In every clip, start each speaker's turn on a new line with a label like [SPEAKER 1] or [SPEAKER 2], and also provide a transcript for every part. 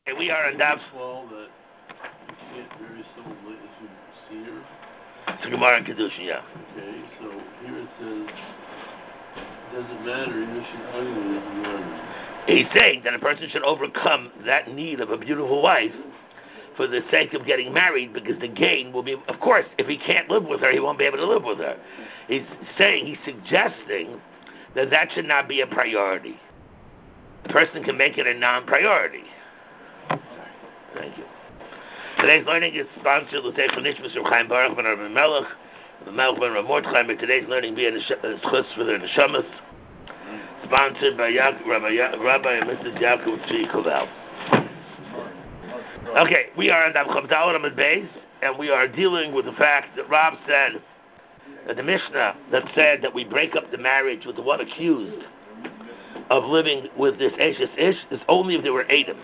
[SPEAKER 1] We are on Daf.
[SPEAKER 2] Well, that you can't marry someone late as you see her.
[SPEAKER 1] It's a Gemara and Kedushin, yeah.
[SPEAKER 2] Okay, so here it says, doesn't matter even if she's ugly as a man.
[SPEAKER 1] He's saying that a person should overcome that need of a beautiful wife for the sake of getting married, because the gain will be, of course, if he can't live with her, he won't be able to live with her. He's suggesting that should not be a priority. The person can make it a non-priority. Thank you. Today's learning is sponsored with Nishmas from Chaim Baruch ben Rabbi Melech, the Melech ben Rav Mordechai. Today's learning being a chutz for the Neshamas, sponsored by Rabbi and Mrs. Yaakov Tzvi Koval. Okay, we are on Daf Chavdal Amud Beis, and we are dealing with the fact that Rav said that the Mishnah that said that we break up the marriage with the one accused of living with this Eshes Ish is only if there were Edom.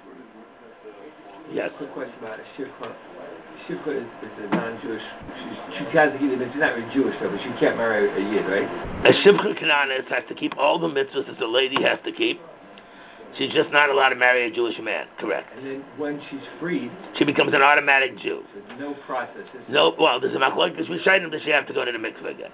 [SPEAKER 1] Yes.
[SPEAKER 3] Quick question about it. Shivcha is a non-Jewish. She's not really Jewish though, but she can't marry a Yid, right?
[SPEAKER 1] A Shivcha Kananis has to keep all the mitzvahs that the lady has to keep. She's just not allowed to marry a Jewish man. Correct.
[SPEAKER 3] And then when she's freed,
[SPEAKER 1] she becomes an automatic Jew.
[SPEAKER 3] So no process.
[SPEAKER 1] No. Well, there's a machlokes Rishayim. Does she have to go to the mikveh again?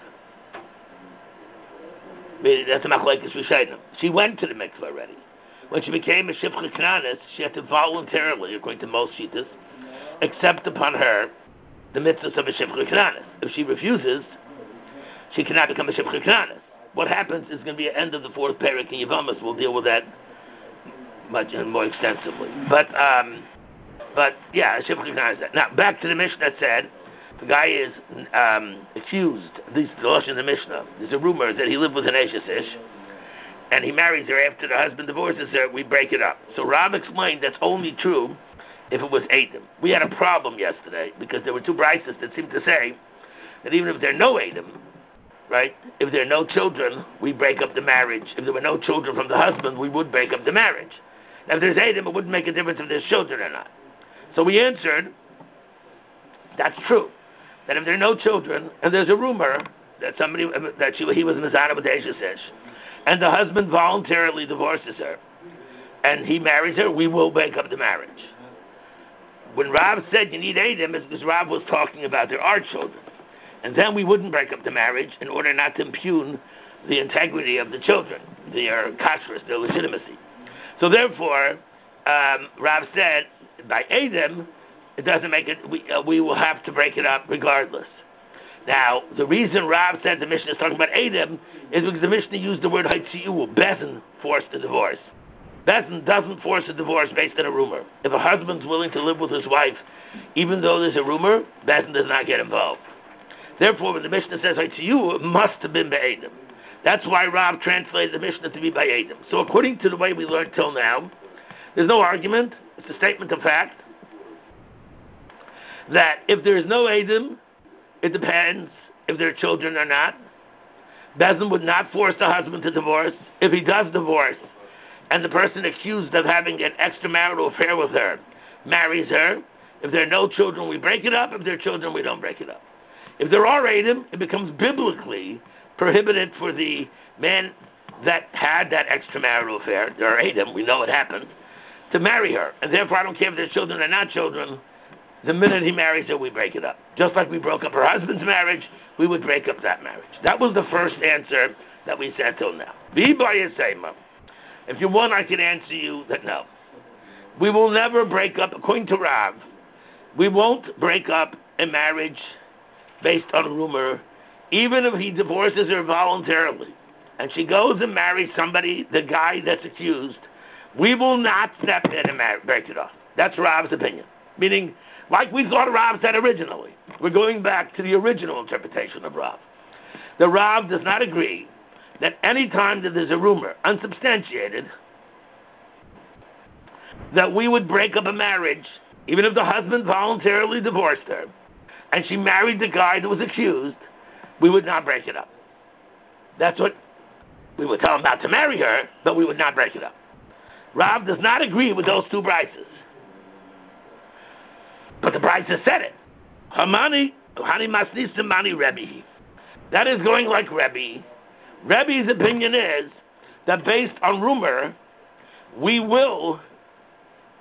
[SPEAKER 1] That's a machlokes Rishayim. She went to the mikveh already. When she became a Shivcha Kananis, she had to voluntarily, according to most Shittas, accept upon her the mitzvahs of a Shivcha Kananis. If she refuses, she cannot become a Shivcha Kananis. What happens is going to be an end of the fourth parak in Yevamos. We'll deal with that much and more extensively. But yeah, a Shivcha Kananis. Now, back to the Mishnah that said, the guy is accused, at least the Lashon of the Mishnah, there's a rumor that he lived with an Eshes Ish, and he marries her after the husband divorces her, we break it up. So Rav explained that's only true if it was Edom. We had a problem yesterday because there were two brises that seemed to say that even if there are no Edom, right, if there are no children, we break up the marriage. If there were no children from the husband, we would break up the marriage. Now if there's Edom, it wouldn't make a difference if there's children or not. So we answered, that's true. That if there are no children, and there's a rumor that he was Mizana with Eshes Ish, and the husband voluntarily divorces her, and he marries her, we will break up the marriage. When Rav said you need Edom, it's because Rav was talking about there are children. And then we wouldn't break up the marriage in order not to impugn the integrity of the children, their kashrus, their legitimacy. So therefore, Rav said, by Edom, it doesn't make it, we will have to break it up regardless. Now, the reason Rav said the Mishnah is talking about Edom is because the Mishnah used the word Haitziyu, Bezin forced a divorce. Bezin doesn't force a divorce based on a rumor. If a husband's willing to live with his wife, even though there's a rumor, Bezin does not get involved. Therefore, when the Mishnah says Haitziyu, it must have been by Edom. That's why Rav translated the Mishnah to be by Edom. So according to the way we learned till now, there's no argument. It's a statement of fact that if there is no Edom, it depends if there are children or not. Bezin would not force the husband to divorce. If he does divorce, and the person accused of having an extramarital affair with her marries her, if there are no children, we break it up. If there are children, we don't break it up. If there are Edom, it becomes biblically prohibited for the man that had that extramarital affair, there are Edom, we know it happened, to marry her. And therefore, I don't care if there's children or not children, the minute he marries her, we break it up. Just like we broke up her husband's marriage, we would break up that marriage. That was the first answer that we said till now. If you want, I can answer you that no. We will never break up, according to Rav, we won't break up a marriage based on rumor, even if he divorces her voluntarily, and she goes and marries somebody, the guy that's accused, we will not step in and break it off. That's Rav's opinion. Meaning, like we thought Rav said originally. We're going back to the original interpretation of Rav. The Rav does not agree that any time that there's a rumor, unsubstantiated, that we would break up a marriage, even if the husband voluntarily divorced her, and she married the guy that was accused, we would not break it up. That's what we would tell him not to marry her, but we would not break it up. Rav does not agree with those two brises. But the Brisa said it. Hamani masnis mani Rebbe. That is going like Rebbe. Rebbe's opinion is that based on rumor, we will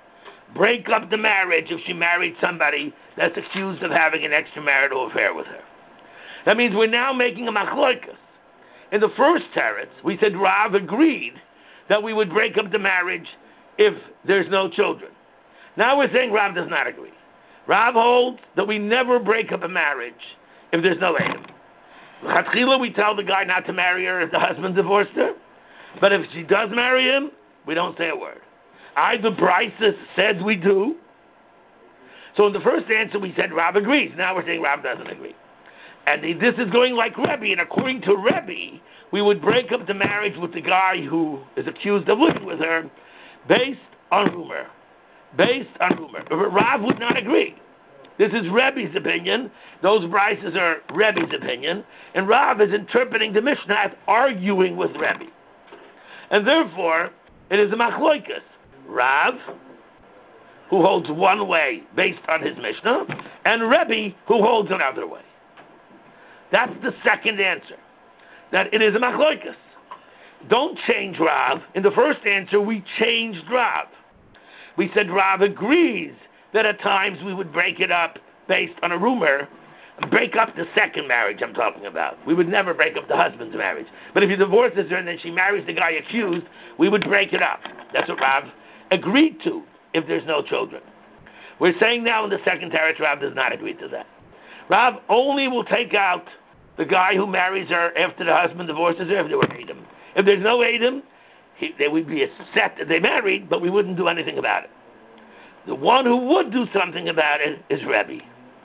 [SPEAKER 1] break up the marriage if she married somebody that's accused of having an extramarital affair with her. That means we're now making a machlokas. In the first teretz, we said Rav agreed that we would break up the marriage if there's no children. Now we're saying Rav does not agree. Rav holds that we never break up a marriage if there's no Edom. Chatchila, we tell the guy not to marry her if the husband divorced her. But if she does marry him, we don't say a word. Either Bryce says we do. So in the first answer, we said Rav agrees. Now we're saying Rav doesn't agree. And this is going like Rebbe. And according to Rebbe, we would break up the marriage with the guy who is accused of living with her based on rumor. Based on rumor. But Rav would not agree. This is Rebbe's opinion. Those Bryces are Rebbe's opinion. And Rav is interpreting the Mishnah as arguing with Rebbe. And therefore, it is a machloikas. Rav, who holds one way based on his Mishnah, and Rebbe, who holds another way. That's the second answer. That it is a machloikas. Don't change Rav. In the first answer, we changed Rav. We said Rav agrees that at times we would break it up based on a rumor, break up the second marriage I'm talking about. We would never break up the husband's marriage. But if he divorces her and then she marries the guy accused, we would break it up. That's what Rav agreed to if there's no children. We're saying now in the second teretz, Rav does not agree to that. Rav only will take out the guy who marries her after the husband divorces her if there were Edom. If there's no Edom, they would be set that they married, but we wouldn't do anything about it. The one who would do something about it is Rebbe.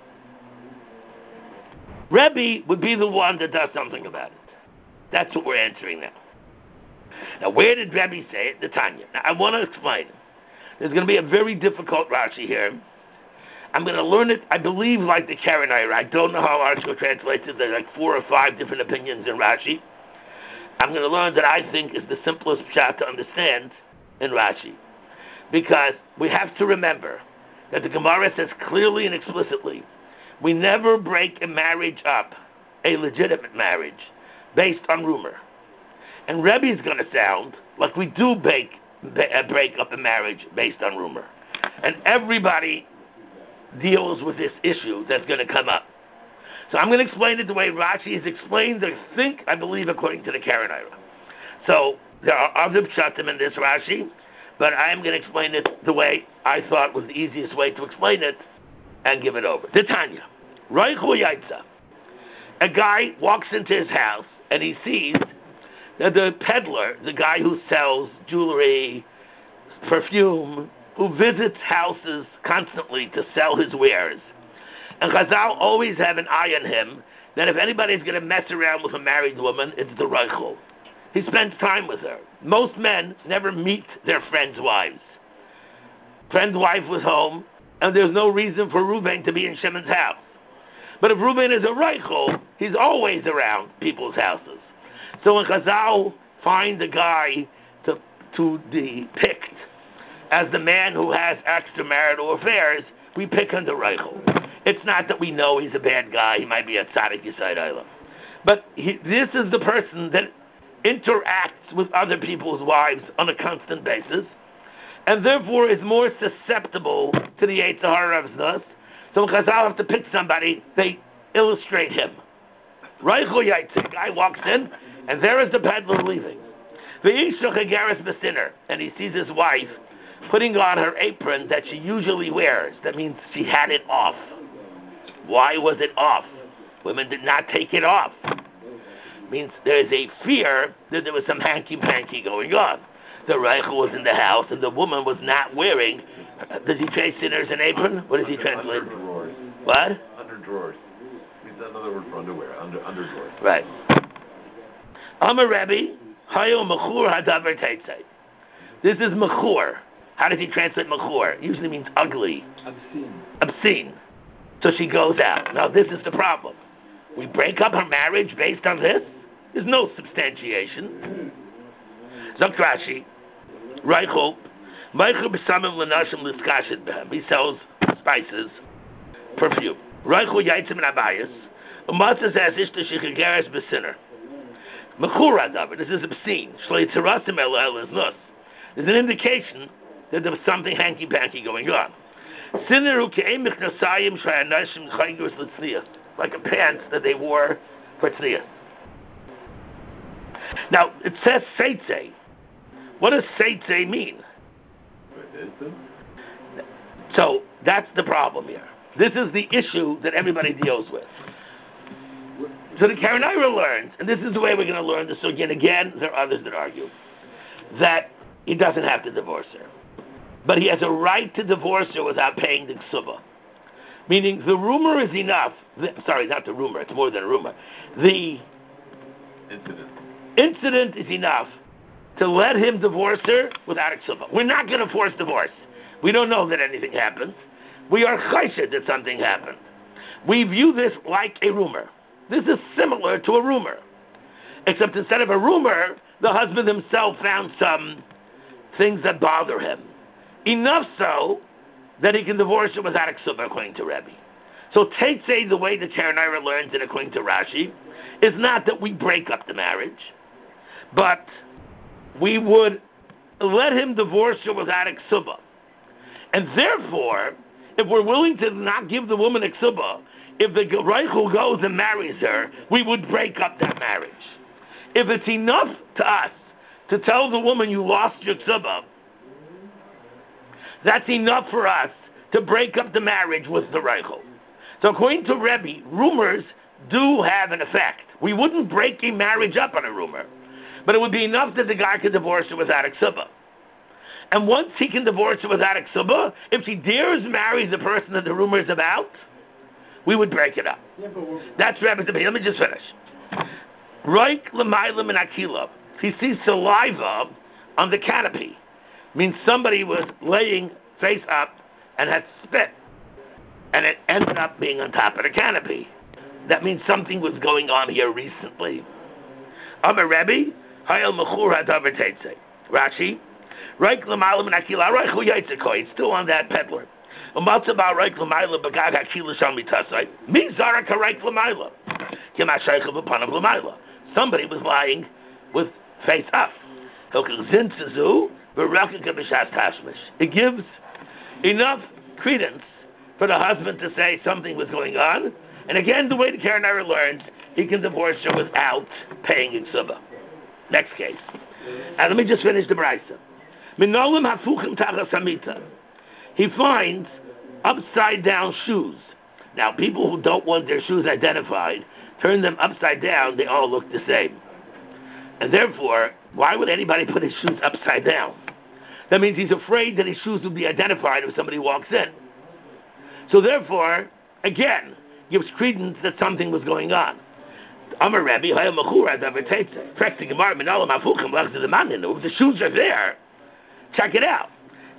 [SPEAKER 1] Rebbe would be the one that does something about it. That's what we're answering now. Now, where did Rebbe say it? The Tanya. Now, I want to explain. There's going to be a very difficult Rashi here. I'm going to learn it, I believe, like the Karenai. I don't know how Rashi translates it. There's like 4 or 5 different opinions in Rashi. I'm going to learn that I think is the simplest pshat to understand in Rashi. Because we have to remember that the Gemara says clearly and explicitly, we never break a marriage up, a legitimate marriage, based on rumor. And Rebbe's going to sound like we do break up a marriage based on rumor. And everybody deals with this issue that's going to come up. So I'm going to explain it the way Rashi has explained, I believe, according to the Karenai. So there are other pshatim in this Rashi, but I am going to explain it the way I thought was the easiest way to explain it and give it over. Tanya, Reichu Yaitza. A guy walks into his house and he sees that the peddler, the guy who sells jewelry, perfume, who visits houses constantly to sell his wares. And Chazal always have an eye on him that if anybody's going to mess around with a married woman, it's the Reichel. He spends time with her. Most men never meet their friends' wives. Friend's wife was home, and there's no reason for Reuben to be in Shimon's house. But if Reuben is a Reichel, he's always around people's houses. So when Chazal find the guy to depict as the man who has extramarital affairs, we pick on the Reichel. It's not that we know he's a bad guy. He might be a tzaddik yesod olam. But this is the person that interacts with other people's wives on a constant basis, and therefore is more susceptible to the Yetzer Hara of Znus. So when Chazal have to pick somebody, they illustrate him. Reichel Yaitzik, guy walks in, and there is the peddler leaving. V'yishach Hageres B'sinner, and he sees his wife putting on her apron that she usually wears. That means she had it off. Why was it off? Women did not take it off. Means there's a fear that there was some hanky-panky going on. The Reichel was in the house, and the woman was not wearing. Does he say sinners an apron? What does he translate?
[SPEAKER 4] Under drawers.
[SPEAKER 1] What?
[SPEAKER 4] Under drawers. Means another word for underwear. Under drawers.
[SPEAKER 1] Right. Amar Rebbe, Hayo Mechur Hadavar Teitzei. This is Mechur. How does he translate Mechur? It usually means ugly. Obscene. So she goes out. Now this is the problem. We break up her marriage based on this? There's no substantiation. Zok Rashi, Reichel, Meicher b'samim l'nashim l'skashit b'hem. He sells spices, perfume. Reichel yaitzim n'abayis, u'matzah zeh ishta shechigeres b'sinner. Mechur hadavar, this is obscene. Shlei tzarasim el nus. There's an indication that there was something hanky-panky going on. Like a pants that they wore for tznius. Now, it says seitze. What does seitze mean? So, that's the problem here. This is the issue that everybody deals with. So the Karanayra learns, and this is the way we're going to learn this. So again, there are others that argue that he doesn't have to divorce her. But he has a right to divorce her without paying the ksuba. Meaning, the rumor is enough. Sorry, not the rumor. It's more than a rumor. The incident is enough to let him divorce her without a ksuba. We're not going to force divorce. We don't know that anything happened. We are chayshid that something happened. We view this like a rumor. This is similar to a rumor. Except instead of a rumor, the husband himself found some things that bother him. Enough so that he can divorce her without a ksuba, according to Rebbe. So Teitzei, the way the Karanayra learns it according to Rashi, is not that we break up the marriage, but we would let him divorce her without a ksuba. And therefore, if we're willing to not give the woman a ksuba, if the Reichel goes and marries her, we would break up that marriage. If it's enough to us to tell the woman you lost your ksuba, that's enough for us to break up the marriage with the Reichel. So according to Rebbe, rumors do have an effect. We wouldn't break a marriage up on a rumor, but it would be enough that the guy could divorce her without a ksuba. And once he can divorce her without a ksuba, if she dares marry the person that the rumor is about, we would break it up. That's Rebbe's opinion. Let me just finish. Roik l'maylam and akila. He sees saliva on the canopy. Means somebody was laying face up and had spit, and it ended up being on top of the canopy. That means something was going on here recently. Amar Rebbe, hayel mechur hadavar teitzei. Rashi, Roik l'maylam and akila. Roik hu yitzikoi. It's still on that peddler. Somebody was lying with face up. It gives enough credence for the husband to say something was going on. And again, the way the Karanayra learns, he can divorce her without paying ksuba. Next case. And let me just finish the brayso. He finds upside down shoes. Now, people who don't want their shoes identified, turn them upside down, they all look the same. And therefore, why would anybody put his shoes upside down? That means he's afraid that his shoes will be identified if somebody walks in. So therefore, again, gives credence that something was going on. Amar Rebbe, if the shoes are there, check it out.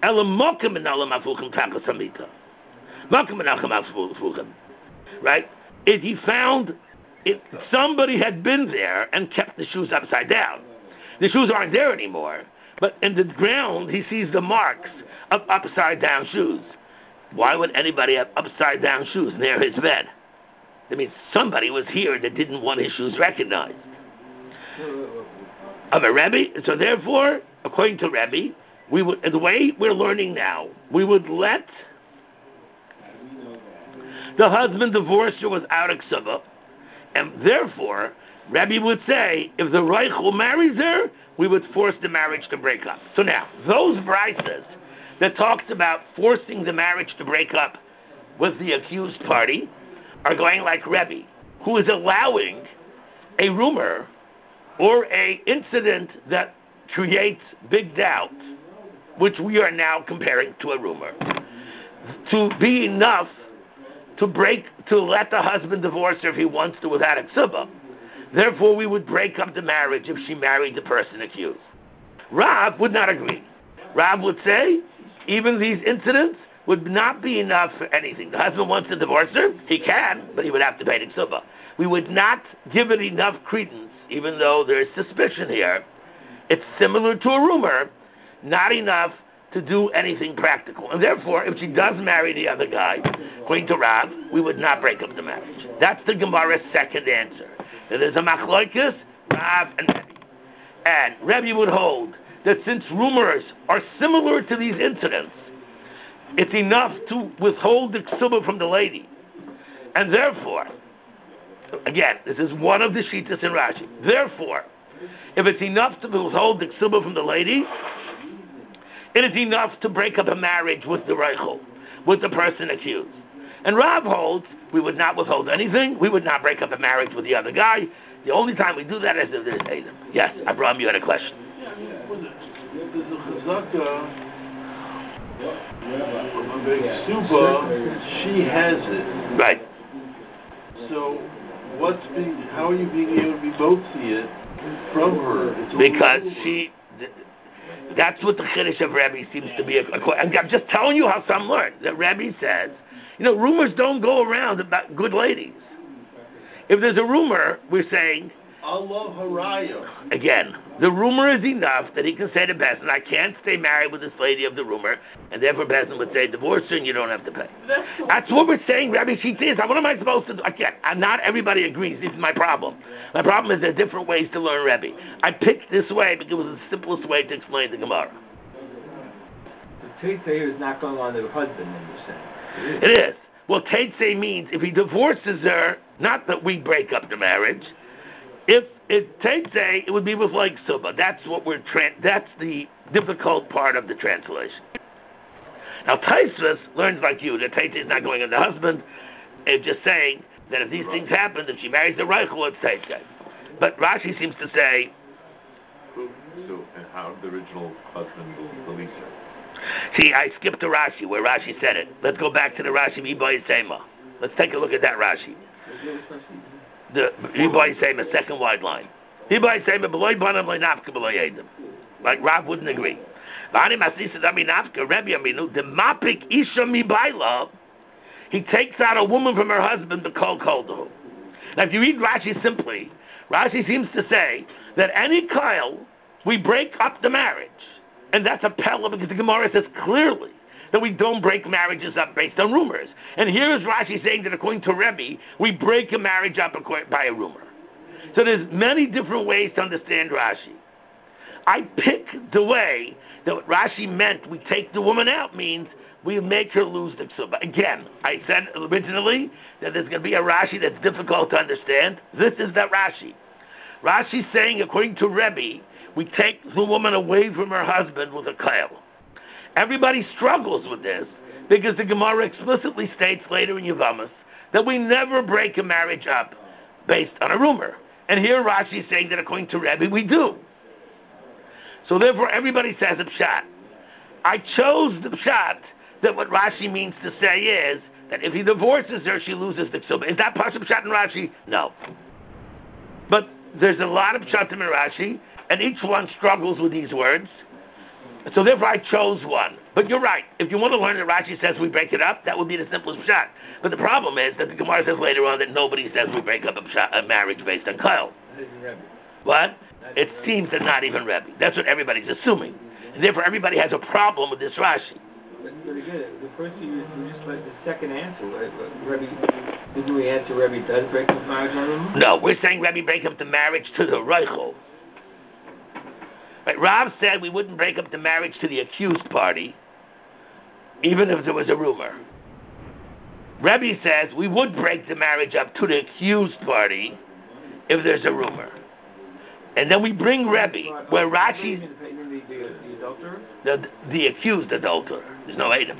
[SPEAKER 1] Right? If he found if somebody had been there and kept the shoes upside down. The shoes aren't there anymore, but in the ground he sees the marks of upside down shoes. Why would anybody have upside down shoes near his bed? That means somebody was here that didn't want his shoes recognized. Of a Rebbe, so therefore, according to Rebbe, we would, the way we're learning now, we would let the husband divorce her without a ksuba, and therefore, Rebbe would say, if the Reichel marries her, we would force the marriage to break up. So now, those brises that talks about forcing the marriage to break up with the accused party are going like Rebbe, who is allowing a rumor or a incident that creates big doubt, which we are now comparing to a rumor, to be enough to let the husband divorce her if he wants to without a ksuba. Therefore, we would break up the marriage if she married the person accused. Rav would not agree. Rav would say, even these incidents would not be enough for anything. The husband wants to divorce her, he can, but he would have to pay the ksuba. We would not give it enough credence, even though there is suspicion here. It's similar to a rumor, not enough to do anything practical. And therefore, if she does marry the other guy, according to Rav, we would not break up the marriage. That's the Gemara's second answer. There's a machloikus, Rav and Rebbe. And Rebbe would hold that since rumors are similar to these incidents, it's enough to withhold the ksuba from the lady. And therefore, again, this is one of the shittas in Rashi. Therefore, if it's enough to withhold the ksuba from the lady, it is enough to break up a marriage with the reichel, with the person accused. And Rav holds we would not withhold anything. We would not break up a marriage with the other guy. The only time we do that is if there's Adam. Yes, Abraham, you had a question.
[SPEAKER 2] Yeah, there's a chazaka of a ksuba. She has it.
[SPEAKER 1] Right.
[SPEAKER 2] So, how are you being able to be motzi it from her?
[SPEAKER 1] Because that's what the chiddush of Rebbe seems to be. I'm just telling you how some learn. That Rebbe says, rumors don't go around about good ladies. If there's a rumor, we're saying,
[SPEAKER 2] Allah haraya.
[SPEAKER 1] Again, the rumor is enough that he can say to Bezdin, I can't stay married with this lady of the rumor, and therefore Bezdin would say, divorce her and you don't have to pay. That's what we're saying, Rabbi Shitz is. What am I supposed to do? Again, not everybody agrees. This is my problem. My problem is there are different ways to learn Rebbe. I picked this way because it was the simplest way to explain the Gemara.
[SPEAKER 3] The Tate here is not going on to the husband, then you're saying.
[SPEAKER 1] It is. Well, Tate means if he divorces her, not that we break up the marriage. If it takes it would be with like Suba. That's what that's the difficult part of the translation. Now Taisvus learns like you that Tate is not going on the husband. It's just saying that if these things happen, that she marries the Reichel, it's Tate. But Rashi seems to say.
[SPEAKER 4] So how did the original husband release her?
[SPEAKER 1] See, I skipped to Rashi where Rashi said it. Let's go back to the Rashi Ibai Sema. Let's take a look at that Rashi. The Ibai Sema, second wide line. Ibai Sema, beloy banam loy nafka beloy edim. Like Rav wouldn't agree. V'ani masisa dami nafka Rebbe Aminu the mapik isha mibayla. He takes out a woman from her husband to kol koldo. Now, if you read Rashi simply, Rashi seems to say that any kyle we break up the marriage, and that's a pella because the Gemara says clearly that we don't break marriages up based on rumors. And here is Rashi saying that according to Rebbe, we break a marriage up by a rumor. So there's many different ways to understand Rashi. I picked the way that what Rashi meant, we take the woman out, means we make her lose the ksuba. Again, I said originally that there's going to be a Rashi that's difficult to understand. This is that Rashi. Rashi's saying, according to Rebbe, we take the woman away from her husband with a kail. Everybody struggles with this because the Gemara explicitly states later in Yevamos that we never break a marriage up based on a rumor. And here Rashi is saying that according to Rebbe, we do. So therefore everybody says a pshat. I chose the pshat that what Rashi means to say is that if he divorces her, she loses the ksuba. Is that Pasha pshat in Rashi? No. But there's a lot of pshatim in Rashi, and each one struggles with these words. So therefore I chose one. But you're right. If you want to learn that Rashi says we break it up, that would be the simplest pshat. But the problem is that the Gemara says later on that nobody says we break up a marriage based on Kyle. What? It seems that not even Rebbe. That's what everybody's assuming. And therefore everybody has a problem with this Rashi.
[SPEAKER 3] But again, the first thing you just let the second answer. Rebbe, didn't we answer Rebbe does break up marriage on them?
[SPEAKER 1] No, we're saying Rebbe break up the marriage to the Reichel. Right, Rav said we wouldn't break up the marriage to the accused party, even if there was a rumor. Rebbe says we would break the marriage up to the accused party if there's a rumor. And then we bring Rebbe, where Rashi...
[SPEAKER 3] The adulterer?
[SPEAKER 1] The accused adulterer. There's no Adam.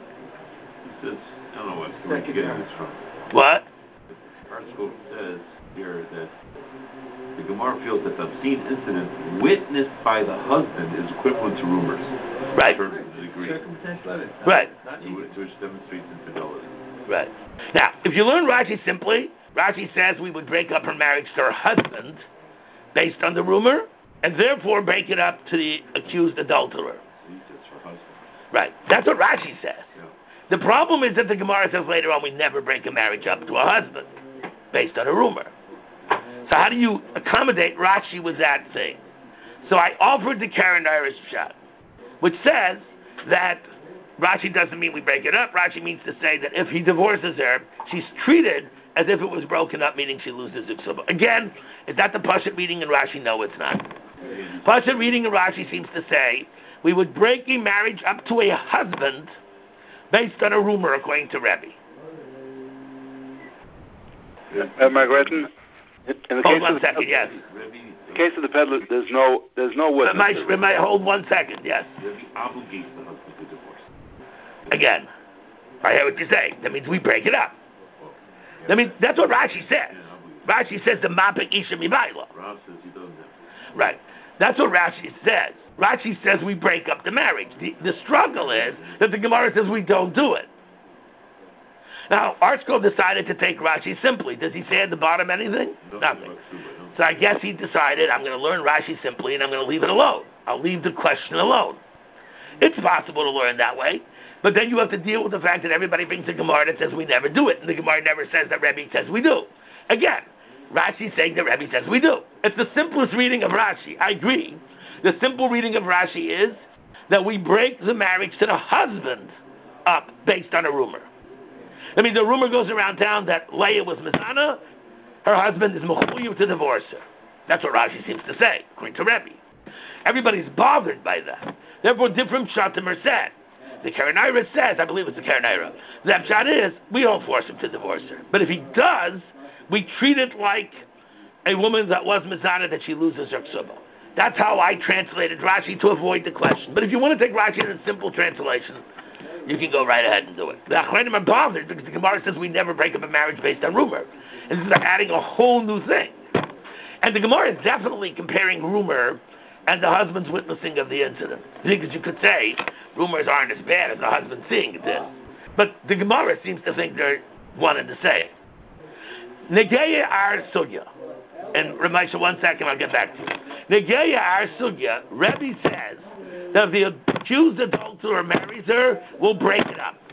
[SPEAKER 4] I don't know where you're getting this from.
[SPEAKER 1] What?
[SPEAKER 4] The article says here that the Gemara feels that the obscene incident witnessed by the husband is equivalent to rumors.
[SPEAKER 1] Right.
[SPEAKER 4] In terms of the degree.
[SPEAKER 1] Right.
[SPEAKER 4] Which demonstrates infidelity.
[SPEAKER 1] Right. Now, if you learn Rashi simply, Rashi says we would break up her marriage to her husband based on the rumor, and therefore break it up to the accused adulterer. Right. That's what Rashi says.
[SPEAKER 4] Yeah.
[SPEAKER 1] The problem is that the Gemara says later on we never break a marriage up to a husband based on a rumor. So how do you accommodate Rashi with that thing? So I offered the Karen Irish shot, which says that Rashi doesn't mean we break it up. Rashi means to say that if he divorces her, she's treated as if it was broken up, meaning she loses the ksuba. Again, is that the Pashat meaning in Rashi? No, it's not. Pasha reading in Rashi seems to say we would break a marriage up to a husband based on a rumor, according to Rebbe.
[SPEAKER 5] Margaret, in the
[SPEAKER 1] hold 1 second, yes.
[SPEAKER 5] In the case of the peddler, there's no witness.
[SPEAKER 1] Hold 1 second, yes.
[SPEAKER 4] Rebbe obligates the husband to divorce.
[SPEAKER 1] Again, I hear what you're saying. That means we break it up. That means that's what Rashi says. Rashi says the mapik isha mibayla.
[SPEAKER 4] Rav says he doesn't have to.
[SPEAKER 1] Right. That's what Rashi says. Rashi says we break up the marriage. The struggle is that the Gemara says we don't do it. Now, Arskov decided to take Rashi simply. Does he say at the bottom anything? Nothing. So I guess he decided, I'm going to learn Rashi simply and I'm going to leave it alone. I'll leave the question alone. It's possible to learn that way, but then you have to deal with the fact that everybody brings a Gemara that says we never do it, and the Gemara never says that Rebbe says we do. Again, Rashi's saying that Rebbe says we do. It's the simplest reading of Rashi. I agree. The simple reading of Rashi is that we break the marriage to the husband up based on a rumor. I mean, the rumor goes around town that Leah was Mizana, her husband is Mechuyev to divorce her. That's what Rashi seems to say, according to Rebbe. Everybody's bothered by that. Therefore, different pshatim are said. The Karanayra says, I believe it's the Karanayra, the pshat is, we don't force him to divorce her. But if he does, we treat it like a woman that was Mizana that she loses her ksuba. That's how I translated Rashi to avoid the question. But if you want to take Rashi in a simple translation, you can go right ahead and do it. The Achronim are bothered because the Gemara says we never break up a marriage based on rumor. And this is like adding a whole new thing. And the Gemara is definitely comparing rumor and the husband's witnessing of the incident. Because you could say rumors aren't as bad as the husband seeing it is. But the Gemara seems to think they're one and the same. Negeya ar sugya. And Ramesha, 1 second, I'll get back to you. Negeya ar sugya, Rebbe says that if the accused adulterer marries her, we'll break it up.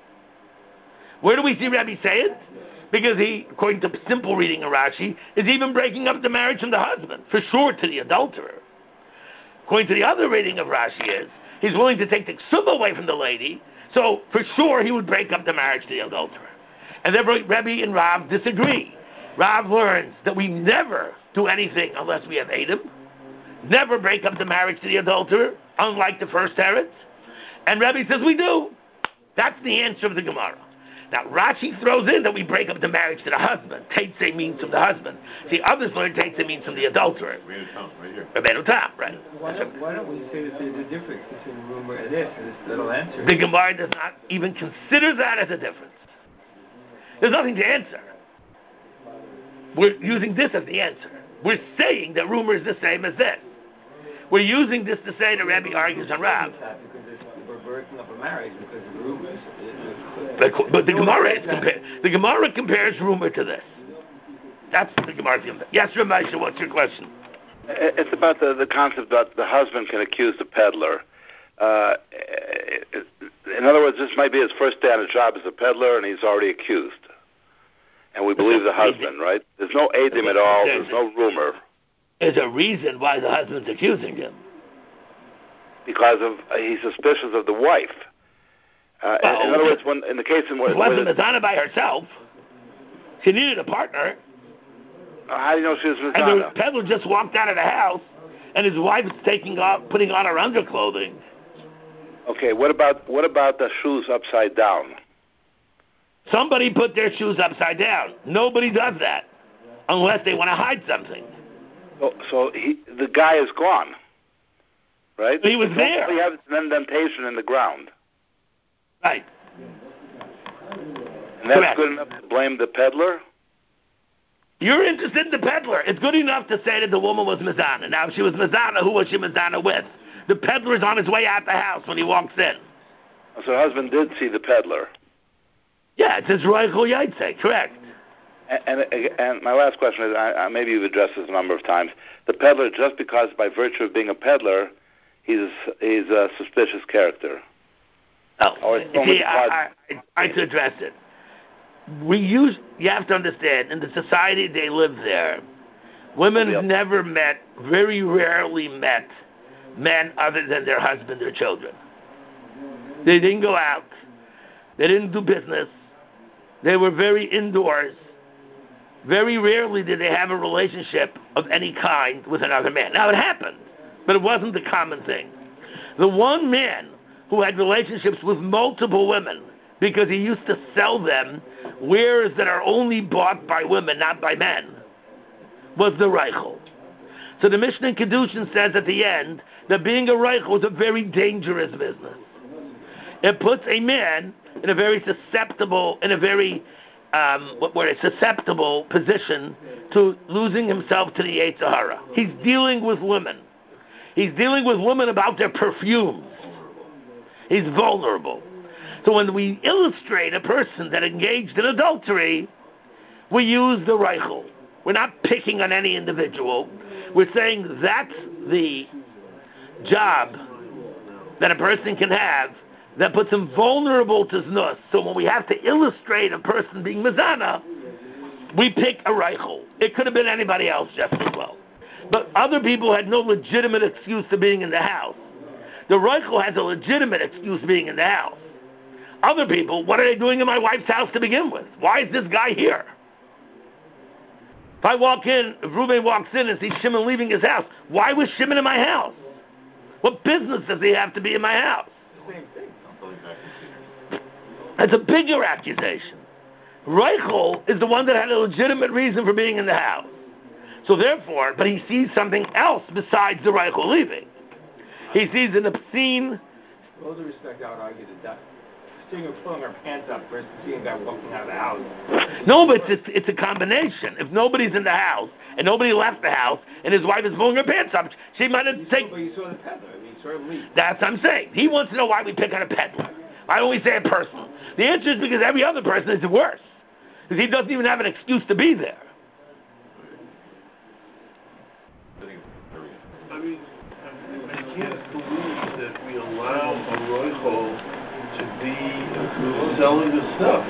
[SPEAKER 1] Where do we see Rebbe say it? Because he, according to simple reading of Rashi, is even breaking up the marriage from the husband, for sure to the adulterer. According to the other reading of Rashi is, he's willing to take the ksuba away from the lady, so for sure he would break up the marriage to the adulterer. And therefore Rebbe and Rav disagree. Rav learns that we never do anything unless we have Edom, never break up the marriage to the adulterer, unlike the first teretz. And Rebbe says we do. That's the answer of the Gemara. Now, Rashi throws in that we break up the marriage to the husband. Teitze means from the husband. See, others learn Teitze means from the adulterer. Rabbeinu Tam, right?
[SPEAKER 3] Why don't we say that there's a difference between rumor and this little answer?
[SPEAKER 1] The Gemara does not even consider that as a difference. There's nothing to answer. We're using this as the answer. We're saying that rumor is the same as this. We're using this to say that Rebbe argues on Rav.
[SPEAKER 3] We're breaking up a marriage because of rumors.
[SPEAKER 1] But the Gemara compares rumor to this. That's the Gemara's Gemara. Yes, Ramesha, what's your question?
[SPEAKER 5] It's about the concept that the husband can accuse the peddler. In other words, this might be his first day on the job as a peddler, and he's already accused. And we believe the husband, right? There's no edim at all. There's no rumor.
[SPEAKER 1] There's a reason why the husband's accusing him.
[SPEAKER 5] Because he's suspicious of the wife. In other words, in the case
[SPEAKER 1] it wasn't Mizana by herself. She needed a partner.
[SPEAKER 5] How do you know she was Mizana?
[SPEAKER 1] And the peddler just walked out of the house, and his wife is putting on her underclothing.
[SPEAKER 5] Okay, what about the shoes upside down?
[SPEAKER 1] Somebody put their shoes upside down. Nobody does that unless they want to hide something.
[SPEAKER 5] So the guy is gone, right?
[SPEAKER 1] He was there.
[SPEAKER 5] We have an indentation in the ground.
[SPEAKER 1] Right.
[SPEAKER 5] And that's good enough to blame the peddler?
[SPEAKER 1] You're interested in the peddler. It's good enough to say that the woman was Mizana. Now, if she was Mizana, who was she Mizana with? The peddler is on his way out the house when he walks in.
[SPEAKER 5] So her husband did see the peddler.
[SPEAKER 1] Yeah, it's his Roichel Yaitse, correct.
[SPEAKER 5] And my last question is, maybe you've addressed this a number of times, the peddler, just because by virtue of being a peddler, he's a suspicious character.
[SPEAKER 1] Oh, see, I to address it. You have to understand, in the society they live there, women very rarely met men other than their husband or children. They didn't go out. They didn't do business. They were very indoors. very rarely did they have a relationship of any kind with another man. Now, it happened, but it wasn't the common thing. The one man who had relationships with multiple women because he used to sell them wares that are only bought by women, not by men, was the Reichel. So the Mishnah in Kedushin says at the end that being a Reichel is a very dangerous business. It puts a man in a very susceptible position to losing himself to the Yetzer Hara. He's dealing with women. He's dealing with women about their perfumes. He's vulnerable. So when we illustrate a person that engaged in adultery, we use the Reichel. We're not picking on any individual. We're saying that's the job that a person can have that puts him vulnerable to znus. So when we have to illustrate a person being mizana, we pick a Reichel. It could have been anybody else just as well. But other people had no legitimate excuse to being in the house. The Reichel has a legitimate excuse being in the house. Other people, what are they doing in my wife's house to begin with? Why is this guy here? If I walk in, if Reuben walks in and sees Shimon leaving his house, why was Shimon in my house? What business does he have to be in my house?
[SPEAKER 3] Same thing.
[SPEAKER 1] That's a bigger accusation. Reichel is the one that had a legitimate reason for being in the house. So therefore, but he sees something else besides the Reichel leaving. He sees an obscene...
[SPEAKER 3] With all due respect, I would argue that seeing her pulling her pants up versus seeing a guy walking out of the house.
[SPEAKER 1] No, but it's a combination. If nobody's in the house, and nobody left the house, and his wife is pulling her pants up, she might have taken...
[SPEAKER 3] But you saw the peddler. I mean, you saw him leave.
[SPEAKER 1] That's what I'm saying. He wants to know why we pick on a peddler. Why don't we say a person? The answer is because every other person is worse. Because he doesn't even have an excuse to be there.
[SPEAKER 2] I mean, I can't believe that we allow a Reichel to be selling the stuff.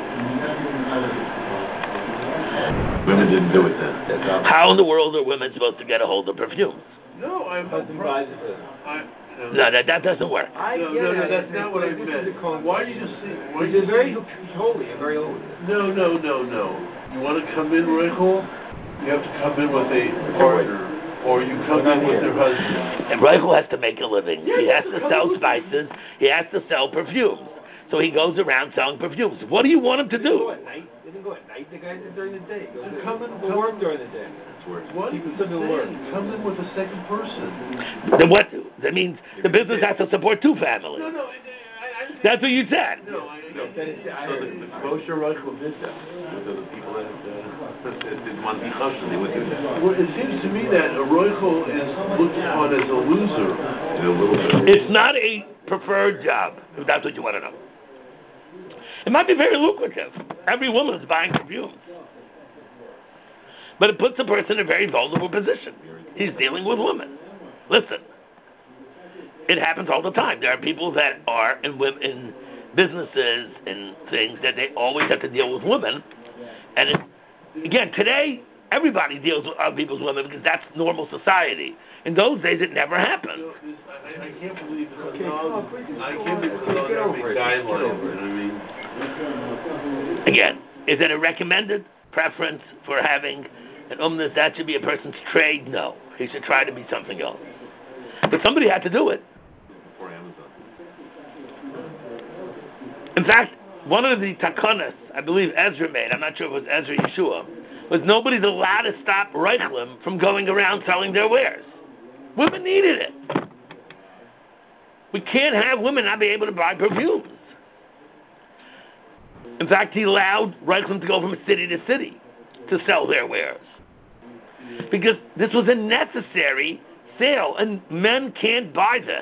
[SPEAKER 4] Women didn't do it then.
[SPEAKER 1] How in the world are women supposed to get a hold of perfumes?
[SPEAKER 2] No, I'm not.
[SPEAKER 1] No, that doesn't work.
[SPEAKER 2] No, that's not what I meant. Why do you see?
[SPEAKER 3] He's very holy and very old.
[SPEAKER 2] No. You want to come in, Reichel? You have to come in with a partner. Or you come in with your husband.
[SPEAKER 1] And Reichel has to make a living. He has to sell spices. He has to sell perfumes. So he goes around selling perfumes. What do you want him to do?
[SPEAKER 3] They didn't go at night. The guys did during the day.
[SPEAKER 2] Come in,
[SPEAKER 3] work during the day.
[SPEAKER 2] What? People still work. Come in with a second person.
[SPEAKER 1] Then what? That means the business has to support two families.
[SPEAKER 2] No.
[SPEAKER 1] That's what you said.
[SPEAKER 2] No,
[SPEAKER 4] So the kosher Reichel did that. So the people that didn't want to be kosher, they would do that.
[SPEAKER 2] Well, it seems to me that a Reichel is looked upon as a loser.
[SPEAKER 4] In a little bit.
[SPEAKER 1] It's not a preferred job, if that's what you want to know. It might be very lucrative. Every woman is buying perfumes. But it puts the person in a very vulnerable position. He's dealing with women. Listen, it happens all the time. There are people that are in businesses and things that they always have to deal with women. And again, today, everybody deals with other people's women because that's normal society. In those days, it never happened.
[SPEAKER 2] I can't believe it's a guideline.
[SPEAKER 1] Again, is it a recommended preference for having an umnus? That should be a person's trade? No. He should try to be something else. But somebody had to do it.
[SPEAKER 4] Before Amazon.
[SPEAKER 1] In fact, one of the takanas, I believe Ezra made, I'm not sure if it was Ezra Yeshua, was nobody's allowed to stop Reichlim from going around selling their wares. Women needed it. We can't have women not be able to buy perfumes. In fact, he allowed Reichlim to go from city to city to sell their wares. Because this was a necessary sale, and men can't buy this.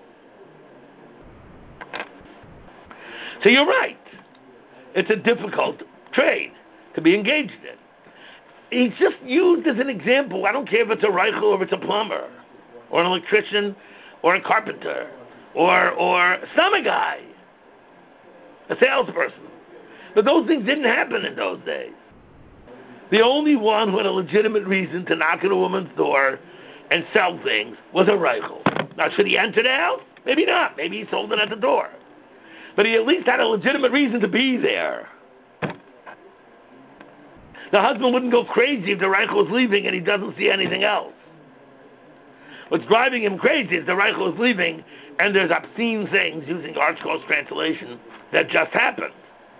[SPEAKER 1] So you're right. It's a difficult trade to be engaged in. He's just used as an example. I don't care if it's a Reichel or if it's a plumber, or an electrician, or a carpenter, or some guy, a salesperson. But those things didn't happen in those days. The only one who had a legitimate reason to knock at a woman's door and sell things was a Reichel. Now, should he enter the house? Maybe not. Maybe he sold it at the door. But he at least had a legitimate reason to be there. The husband wouldn't go crazy if the Reichel is leaving and he doesn't see anything else. What's driving him crazy is the Reichel is leaving and there's obscene things, using ArtScroll's translation, that just happened.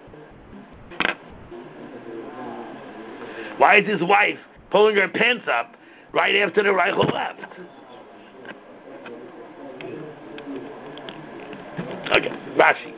[SPEAKER 1] Why is his wife pulling her pants up right after the Reichel left? Okay, Rashi.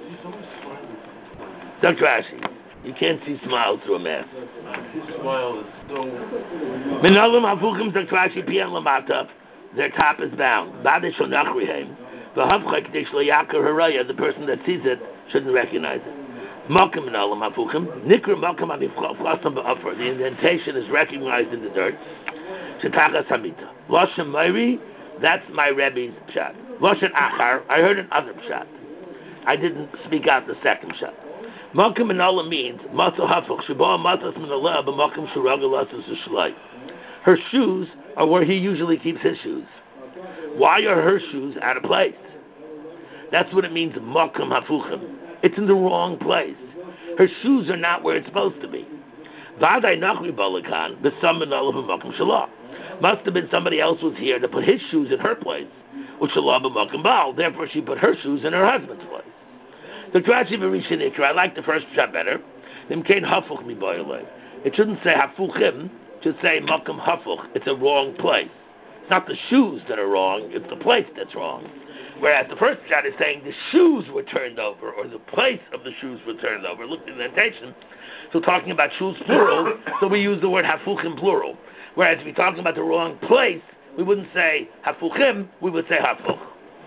[SPEAKER 1] Dr. Rashi, you can't see smiles through a mask.
[SPEAKER 2] His smile is so...
[SPEAKER 1] Minalim hafuchim Dr. Rashi pian lamata. Their top is bound. Badish onachrihem. V'havcha k'dish l'yakar haraya. The person that sees it shouldn't recognize it. Malkim minalim hafuchim. Nikra malkim aviflasam ba'afar. The indentation is recognized in the dirt. Shetachas hamita. Loshem Meiri. That's my Rebbe's pshat. Loshem achar. I heard another pshat. I didn't speak out the second pshat. Malkim minalim means matzah hafuch. Sheba matzah minalah b'malkim shuragalas v'shishlai. Her shoes are where he usually keeps his shoes. Why are her shoes out of place? That's what it means, makam hafuchim. It's in the wrong place. Her shoes are not where it's supposed to be. Vaday nachri balakan, b'samin olav makam shalah. Must have been somebody else was here to put his shoes in her place, which shalah b'makam baal. Therefore, she put her shoes in her husband's place. The Trashi v'rishin ikra, I like the first shot better. Nimkein hafuch mi boyalei. It shouldn't say hafuchim. Should say makam hafuch. It's a wrong place. It's not the shoes that are wrong, it's the place that's wrong. Whereas the first shot is saying the shoes were turned over, or the place of the shoes were turned over. Look in the indentation. So talking about shoes plural, so we use the word hafuchim plural. Whereas if we're talking about the wrong place, we wouldn't say hafuchim, we would say hafuch.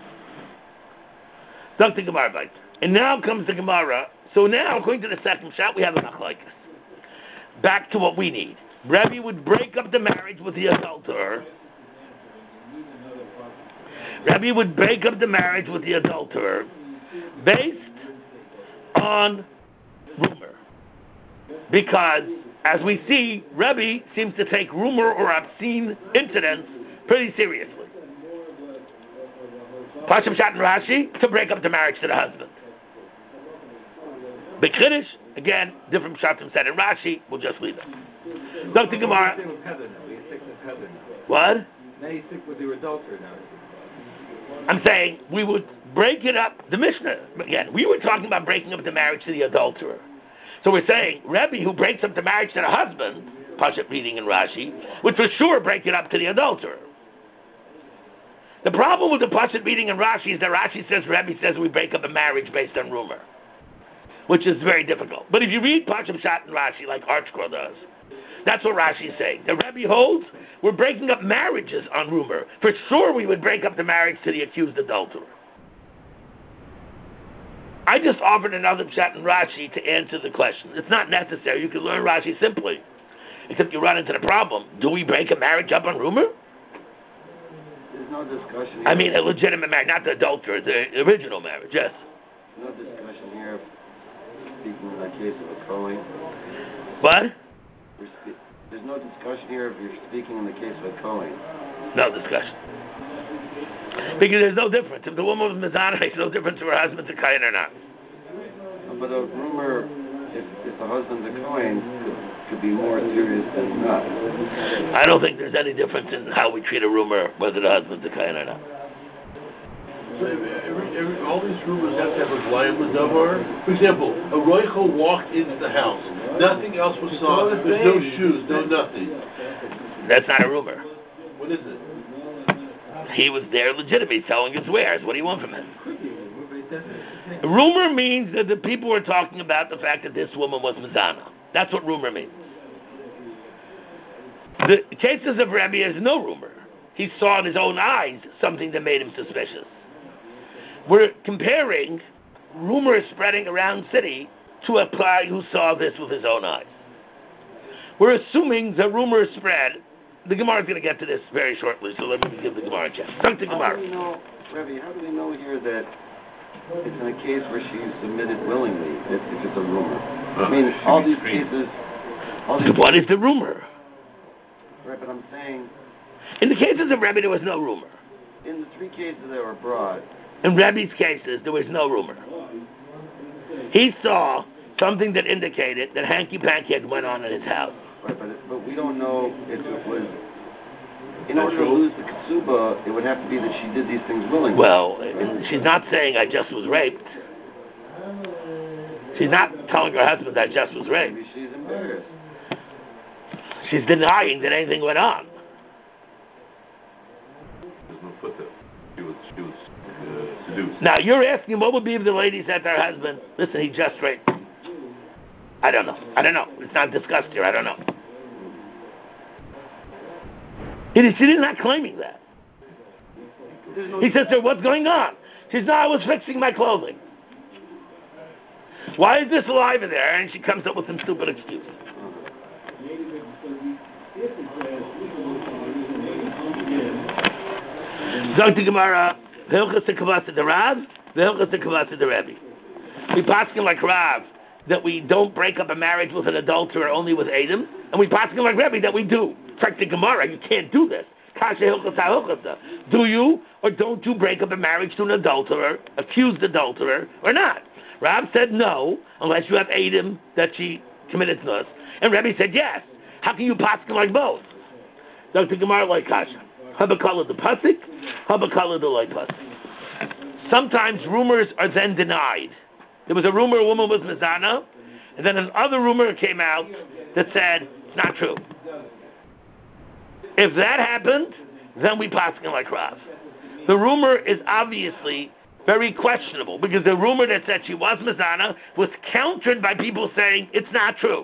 [SPEAKER 1] Dr. Gemara bites. And now comes the Gemara. So now, according to the second shot, we have a machlokes. Back to what we need. Rebbe would break up the marriage with the adulterer. Rebbe would break up the marriage with the adulterer based on rumor. Because, as we see, Rebbe seems to take rumor or obscene incidents pretty seriously. Pasham Shat and Rashi, to break up the marriage to the husband. Big Kiddush, again, different Shatim said in Rashi, we'll just leave it. Dr. Gemara. What?
[SPEAKER 3] Now you stick with your adulterer now.
[SPEAKER 1] I'm saying we would break it up. The Mishnah, again, we were talking about breaking up the marriage to the adulterer. So we're saying Rebbe who breaks up the marriage to the husband, Pashat reading in Rashi, would for sure break it up to the adulterer. The problem with the Pashat reading in Rashi is that Rashi says, Rebbe says we break up a marriage based on rumor, which is very difficult. But if you read Pashat Shat and Rashi like ArtScroll does, that's what Rashi is saying. The Rebbe holds we're breaking up marriages on rumor. For sure we would break up the marriage to the accused adulterer. I just offered another Pshat in Rashi to answer the question. It's not necessary. You can learn Rashi simply. Except you run into the problem. Do we break a marriage up on rumor?
[SPEAKER 6] There's no discussion here.
[SPEAKER 1] I mean a legitimate marriage, not the adulterer, the original marriage, yes.
[SPEAKER 6] No discussion here. Speaking in the case of a Kohen.
[SPEAKER 1] What?
[SPEAKER 6] There's no discussion here if you're speaking in the case of a Kohen.
[SPEAKER 1] No discussion. Because there's no difference. If the woman was Mizana, there's no difference if her husband's a Kohen or not.
[SPEAKER 6] But a rumor, if the husband's a Kohen, could be more serious than not.
[SPEAKER 1] I don't think there's any difference in how we treat a rumor, whether the husband's a Kohen or not.
[SPEAKER 2] All these rumors have to have a blind davar. For example, a roichel walked into the house. Nothing else was saw. There's no shoes, no nothing.
[SPEAKER 1] That's not a rumor.
[SPEAKER 2] What is it?
[SPEAKER 1] He was there legitimately selling his wares. What do you want from him? Rumor means that the people were talking about the fact that this woman was Mizana. That's what rumor means. The cases of Rebbe is no rumor. He saw in his own eyes something that made him suspicious. We're comparing rumors spreading around the city to a guy who saw this with his own eyes. We're assuming the rumors spread. The Gemara is going to get to this very shortly, so let me give the Gemara a chance. Talk to Gemara.
[SPEAKER 6] How do we know, Rebbe, how do we know here that it's in a case where she submitted willingly, if it's a rumor? I mean, all these cases...
[SPEAKER 1] What is the rumor?
[SPEAKER 6] Right, but I'm saying...
[SPEAKER 1] In the cases of Rebbe, there was no rumor.
[SPEAKER 6] In the three cases that were brought...
[SPEAKER 1] In Rebbe's cases, there was no rumor. He saw something that indicated that hanky-panky had went on in his house.
[SPEAKER 6] Right, but we don't know if it was... In order to lose the ksuba, it would have to be that she did these things willingly.
[SPEAKER 1] Well, she's not saying I just was raped. She's not telling her husband I just was raped.
[SPEAKER 6] Maybe she's embarrassed.
[SPEAKER 1] She's denying that anything went on.
[SPEAKER 4] There's no put there. She was seduced.
[SPEAKER 1] Now, you're asking what would be if the lady said to her husband, listen, he just raped me. I don't know. It's not discussed here. I don't know. She's not claiming that. He says to her, what's going on? She says, no, I was fixing my clothing. Why is this alive in there? And she comes up with some stupid excuse. Dr. Gemara, Hilchas Kavasa the Rav, Hilchas Kavasa the Rebbe. We paskin like Rav that we don't break up a marriage with an adulterer only with Adam, and we paskin like Rebbe that we do. Check the Gemara, you can't do this. Kasha Hilchas HaHilchasa. Do you or don't you break up a marriage to an adulterer, accused adulterer, or not? Rav said no, unless you have Adam that she committed to us. And Rebbe said yes. How can you paskin like both? Dr. Gemara like Kasha. Habakala the pasik, Habakala the loy pasik. Sometimes rumors are then denied. There was a rumor a woman was mizana, and then another rumor came out that said it's not true. If that happened, then we paskin like Rav. The rumor is obviously very questionable because the rumor that said she was mizana was countered by people saying it's not true.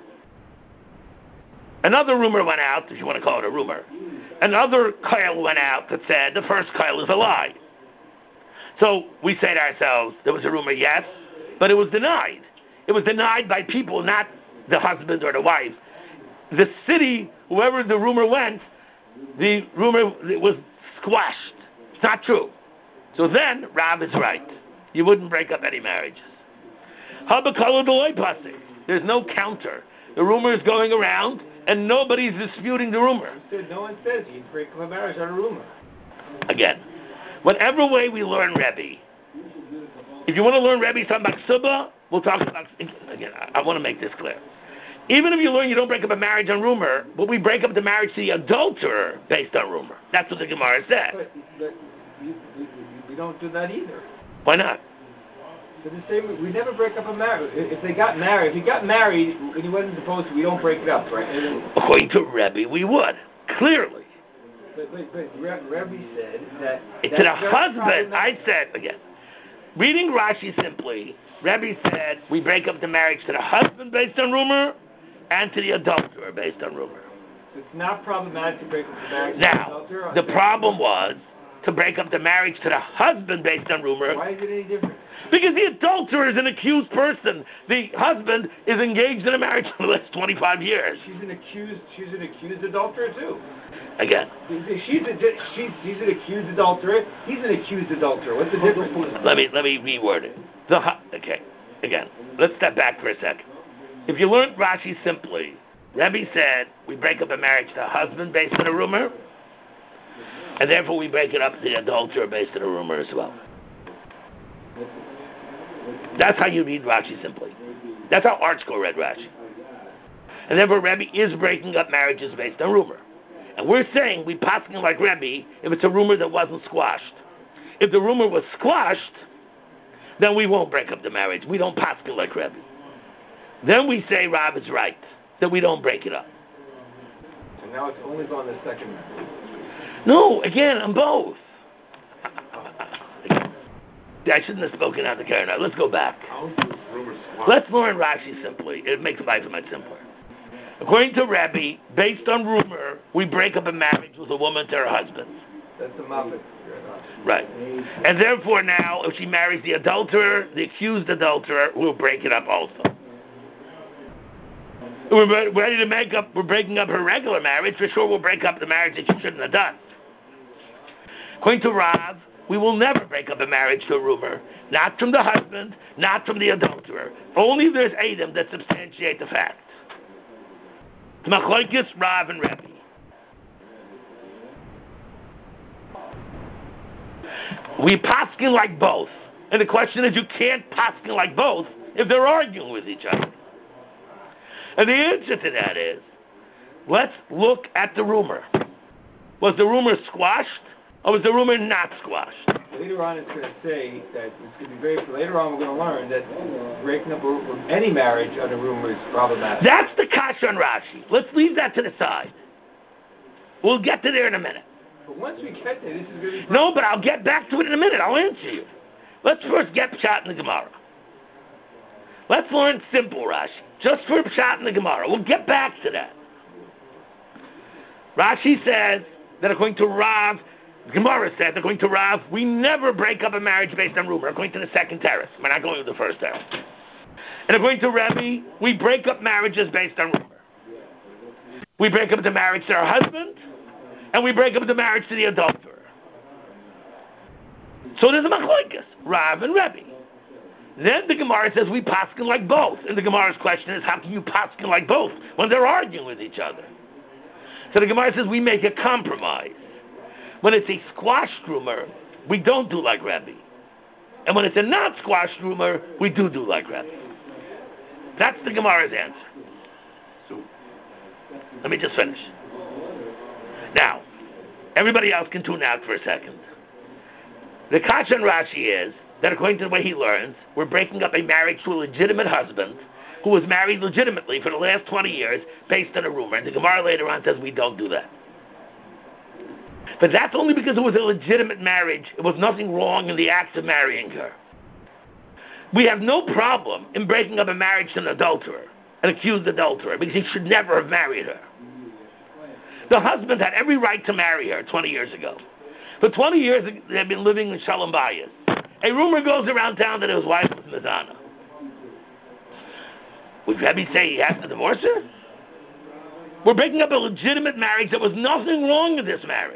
[SPEAKER 1] Another rumor went out, if you want to call it a rumor. Another koil went out that said the first koil is a lie. So we say to ourselves, there was a rumor, yes, but it was denied. It was denied by people, not the husband or the wife. The city, whoever the rumor went, the rumor was squashed. It's not true. So then, Rav is right. You wouldn't break up any marriages. Habakala deloy pasik. There's no counter. The rumor is going around, and nobody's disputing the rumor.
[SPEAKER 3] No one says you break up a marriage on a rumor.
[SPEAKER 1] Again, whatever way we learn Rebbe, if you want to learn Rebbe talking about Ksuba, we'll talk about, again, I want to make this clear. Even if you learn you don't break up a marriage on rumor, but we break up the marriage to the adulterer based on rumor. That's what the Gemara said.
[SPEAKER 3] But we don't do that either.
[SPEAKER 1] Why not?
[SPEAKER 3] We never break up a marriage. If he got married and he wasn't supposed to, we don't break it up, right?
[SPEAKER 1] According to Rebbe, we would. Clearly.
[SPEAKER 3] But Rebbe said that...
[SPEAKER 1] It's to the husband. I said, again, reading Rashi simply, Rebbe said we break up the marriage to the husband based on rumor and to the adulterer based on rumor.
[SPEAKER 3] It's not problematic to break up the marriage
[SPEAKER 1] now,
[SPEAKER 3] to the adulterer.
[SPEAKER 1] The problem was to break up the marriage to the husband based on rumor.
[SPEAKER 3] Why is it any different?
[SPEAKER 1] Because the adulterer is an accused person. The husband is engaged in a marriage for the last 25 years.
[SPEAKER 3] She's an accused adulterer too.
[SPEAKER 1] Again.
[SPEAKER 3] She's an accused adulterer. He's an accused adulterer. What's the difference?
[SPEAKER 1] Let me reword it. Okay. Again, let's step back for a second. If you learned Rashi simply, Rebbe said we break up a marriage to a husband based on a rumor, and therefore we break it up to the adulterer based on a rumor as well. That's how you read Rashi simply. That's how Art School read Rashi. And therefore Rebbe is breaking up marriages based on rumor. And we're saying we paskin like Rebbe if it's a rumor that wasn't squashed. If the rumor was squashed, then we won't break up the marriage. We don't paskin like Rebbe. Then we say Rav is right, that we don't break it up.
[SPEAKER 3] And now it's only on the second marriage.
[SPEAKER 1] No, again, on both. I shouldn't have spoken out the car now. Let's go back. Let's learn Rashi simply. It makes life much simpler. According to Rebbe, based on rumor, we break up a marriage with a woman to her husband.
[SPEAKER 3] That's the Muppet.
[SPEAKER 1] Right. And therefore now, if she marries the adulterer, the accused adulterer, we'll break it up also. We're ready to we're breaking up her regular marriage, for sure we'll break up the marriage that she shouldn't have done. According to Rav, we will never break up a marriage to a rumor. Not from the husband, not from the adulterer. Only if there's Adam that substantiate the fact. Machlokes, Rav, and Rebbe. We paskin like both. And the question is, you can't paskin like both if they're arguing with each other. And the answer to that is, Let's look at the rumor. Was the rumor squashed, or was the rumor not squashed?
[SPEAKER 3] Later on, it's going to say that it's going to be very. Later on, we're going to learn that breaking up any marriage on a rumor is problematic.
[SPEAKER 1] That's the kasha on Rashi. Let's leave that to the side. We'll get to there in a minute.
[SPEAKER 3] But once we get there, this is going to be.
[SPEAKER 1] No, but I'll get back to it in a minute. I'll answer you. Let's first get Pshat in the Gemara. Let's learn simple Rashi. Just for Pshat in the Gemara. We'll get back to that. Rashi says that according to Rav, Gemara said, according to Rav, we never break up a marriage based on rumor, according to the second terrace. We're not going with the first terrace. And according to Rebbe, we break up marriages based on rumor. We break up the marriage to our husband, and we break up the marriage to the adulterer. So there's a machlokes, Rav and Rebbe. Then the Gemara says we paskin like both. And the Gemara's question is, how can you paskin like both when they're arguing with each other? So the Gemara says we make a compromise. When it's a squashed rumor, we don't do like Rebbe. And when it's a not squashed rumor, we do like Rebbe. That's the Gemara's answer.
[SPEAKER 4] So,
[SPEAKER 1] let me just finish. Now, everybody else can tune out for a second. The kasha on Rashi is that according to the way he learns, we're breaking up a marriage to a legitimate husband who was married legitimately for the last 20 years based on a rumor. And the Gemara later on says we don't do that. But that's only because it was a legitimate marriage. It was nothing wrong in the act of marrying her. We have no problem in breaking up a marriage to an adulterer, an accused adulterer, because he should never have married her. The husband had every right to marry her 20 years ago. For 20 years, they've been living in Shalom Bayis. A rumor goes around town that his wife was Madonna. Would Rebbe say he has to divorce her? We're breaking up a legitimate marriage. There was nothing wrong in this marriage.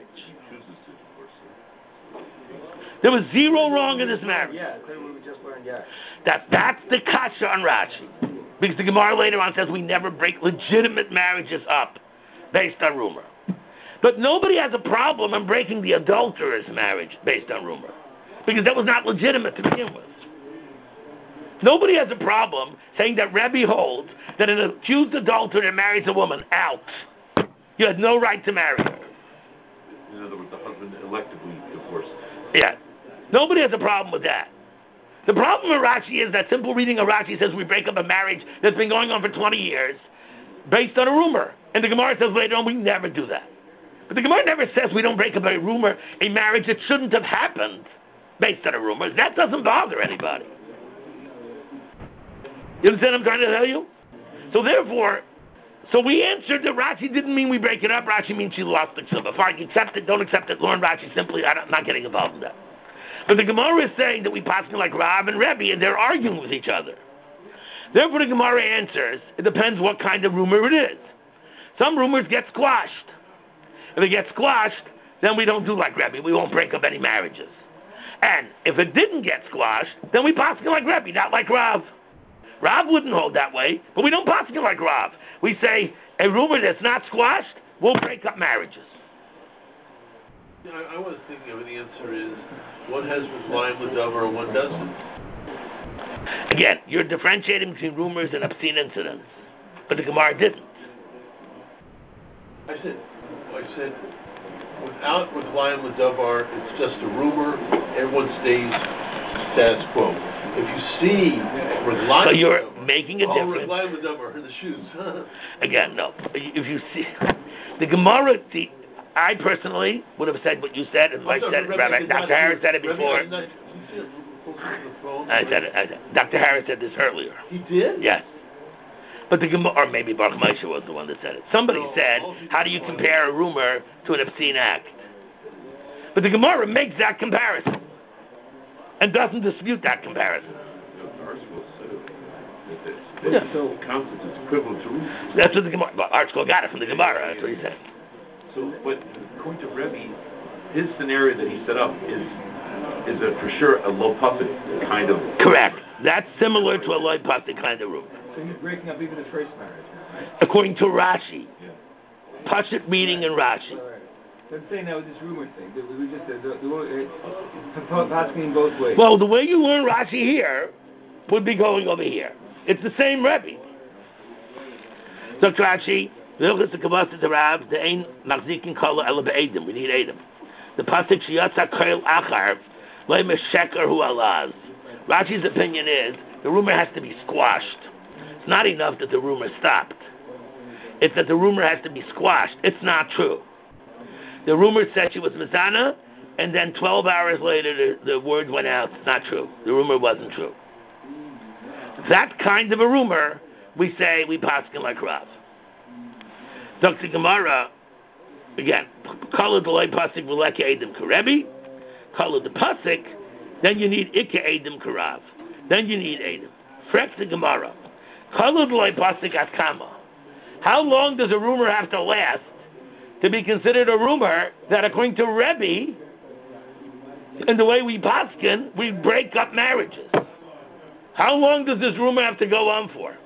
[SPEAKER 1] There was zero wrong in this marriage.
[SPEAKER 3] Yeah, we just learned, yeah.
[SPEAKER 1] That's the kasha on Rashi. Because the Gemara later on says we never break legitimate marriages up based on rumor. But nobody has a problem in breaking the adulterer's marriage based on rumor. Because that was not legitimate to begin with. Nobody has a problem saying that Rebbe holds that an accused adulterer that marries a woman out. You had no right to marry her.
[SPEAKER 4] In other words, the husband electively divorced.
[SPEAKER 1] Yeah. Nobody has a problem with that. The problem with Rashi is that simple reading of Rashi says we break up a marriage that's been going on for 20 years based on a rumor. And the Gemara says later on we never do that. But the Gemara never says we don't break up a rumor, a marriage that shouldn't have happened based on a rumor. That doesn't bother anybody. You understand what I'm trying to tell you? So therefore, we answered that Rashi didn't mean we break it up. Rashi means she lost the ksuba. Fine, accept it, don't accept it, learn Rashi simply. I'm not getting involved in that. But the Gemara is saying that we pass like Rav and Rebbe, and they're arguing with each other. Therefore, the Gemara answers, it depends what kind of rumor it is. Some rumors get squashed. If it gets squashed, then we don't do like Rebbe. We won't break up any marriages. And if it didn't get squashed, then we pass like Rebbe, not like Rav. Rav wouldn't hold that way, but we don't pass like Rav. We say a rumor that's not squashed will break up marriages.
[SPEAKER 2] I was thinking of the answer is one has Rizlayim L'Davar and one doesn't.
[SPEAKER 1] Again, you're differentiating between rumors and obscene incidents, but the Gemara didn't.
[SPEAKER 2] I said, without Rizlayim L'Davar, it's just a rumor. Everyone stays status quo. If you see Rizlayim,
[SPEAKER 1] so you're making a difference.
[SPEAKER 2] Rizlayim L'Davar in the shoes.
[SPEAKER 1] Again, no. If you see the Gemara, I personally would have said what you said, and I said it. Rabbi Dr. Harris said it before. I said it. Dr. Harris said this earlier.
[SPEAKER 2] He did?
[SPEAKER 1] Yes. But the Gemara, or maybe Baruch Moshe was the one that said it. Somebody said, how do you compare a rumor to an obscene act? But the Gemara makes that comparison and doesn't dispute that comparison.
[SPEAKER 4] Yeah. So concept is equivalent to rumor.
[SPEAKER 1] That's what the Gemara. Well, Art School got it from the Gemara. That's what he said.
[SPEAKER 4] So, but according to Rebbe, his scenario that he set up is for sure a low puppet kind of.
[SPEAKER 1] Correct. That's similar to a low puppet kind of rumor.
[SPEAKER 3] So he's breaking up even the first marriage, right?
[SPEAKER 1] According to Rashi.
[SPEAKER 4] Yeah.
[SPEAKER 1] Pashut reading in Rashi.
[SPEAKER 3] All right. So I'm saying that with this rumor thing. We just passing both ways.
[SPEAKER 1] Well, the way you learn Rashi here would be going over here. It's the same Rebbe. So Rashi, Vilchus the Kabbalah to Rav, the Ein Machzikin Kala Ela Be'edim. We need Edim. The Pasuk Shiyatza Koil Achar, Lei Mesheker Hu Alaz. Rashi's opinion is, the rumor has to be squashed. It's not enough that the rumor stopped. It's that the rumor has to be squashed. It's not true. The rumor said she was Mizana, and then 12 hours later the word went out. It's not true. The rumor wasn't true. That kind of a rumor, we say, we paskin like Rav. Dr. Gemara, again, Kala Delay Pasik Veleke Edim Karebi, Kala the Pasik, then you need Ike Edim Karav. Then you need Edim. Frek the Gemara. Kala Delay Pasik Atkama. How long does a rumor have to last to be considered a rumor that according to Rebbe, in the way we paskin, we break up marriages? How long does this rumor have to go on for?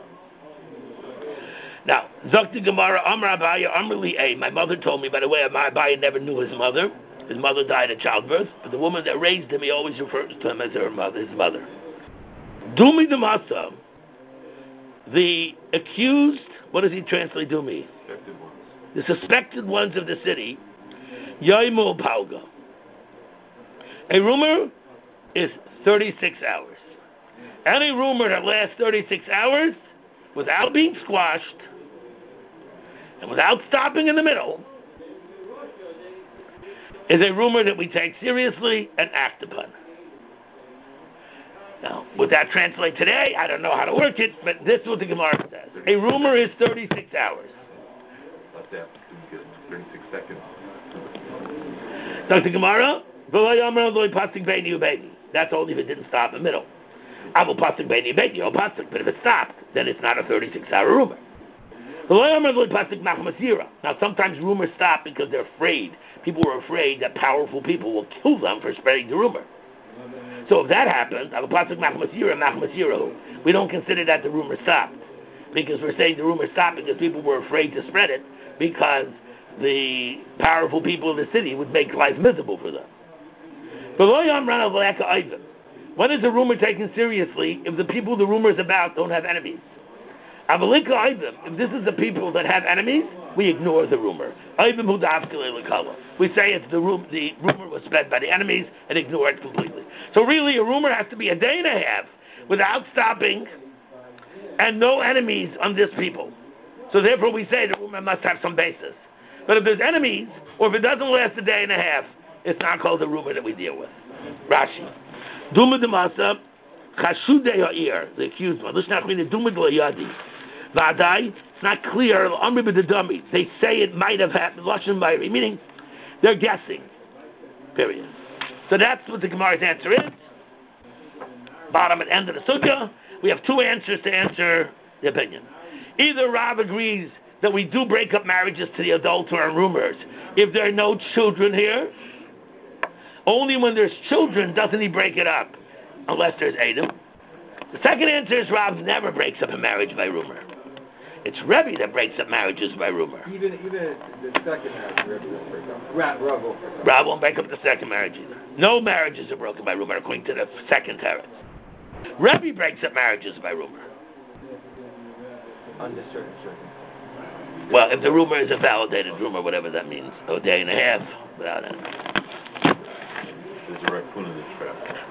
[SPEAKER 1] Now, Zakti Gemara, Amr Abaya, Amrli A. My mother told me, by the way, Abaya never knew his mother. His mother died at childbirth, but the woman that raised him, he always refers to him as her mother, his mother. Dumi Damasa, the accused, what does he translate Dumi? The suspected ones of the city, Yaimu Palga. A rumor is 36 hours. Any rumor that lasts 36 hours without being squashed and without stopping in the middle is a rumor that we take seriously and act upon. Now, would that translate today? I don't know how to work it, but this is what the Gemara says. A rumor is 36 hours.
[SPEAKER 4] What's that? 36 seconds.
[SPEAKER 1] Dr. Gemara, that's only if it didn't stop in the middle. I will pasuk beini beini, I'll pasuk. But if it stopped, then it's not a 36-hour rumor. Now, sometimes rumors stop because they're afraid. People were afraid that powerful people will kill them for spreading the rumor. So if that happens, I will pasuk machmasira. We don't consider that the rumor stopped, because we're saying the rumor stopped because people were afraid to spread it, because the powerful people of the city would make life miserable for them. When is a rumor taken seriously if the people the rumor is about don't have enemies? If this is the people that have enemies, we ignore the rumor. We say it's the rumor was spread by the enemies and ignore it completely. So really a rumor has to be a day and a half without stopping and no enemies on this people. So therefore we say the rumor must have some basis. But if there's enemies, or if it doesn't last a day and a half, it's not called a rumor that we deal with. Rashi. Duma demasa, chashude ha'ir, the accused one. Listen, duma de yadi. Vadai, it's not clear. Amri b'dedami. They say it might have happened. Lashon mayri, meaning they're guessing. Period. So that's what the Gemara's answer is. Bottom and end of the sugya. We have two answers to answer the opinion. Either Rav agrees that we do break up marriages to the adulterer and rumors if there are no children here. Only when there's children doesn't he break it up, unless there's Adam. The second answer is Rav never breaks up a marriage by rumor. It's Rebbe that breaks up marriages by rumor.
[SPEAKER 3] Even the second marriage, Rebbe won't break up.
[SPEAKER 1] Rav won't break up the second marriage either. No marriages are broken by rumor according to the second teretz. Rebbe breaks up marriages by rumor.
[SPEAKER 3] Under certain circumstances.
[SPEAKER 1] Well, if the rumor is a validated rumor, whatever that means, a day and a half without it.
[SPEAKER 4] There's a raccoon in the trap.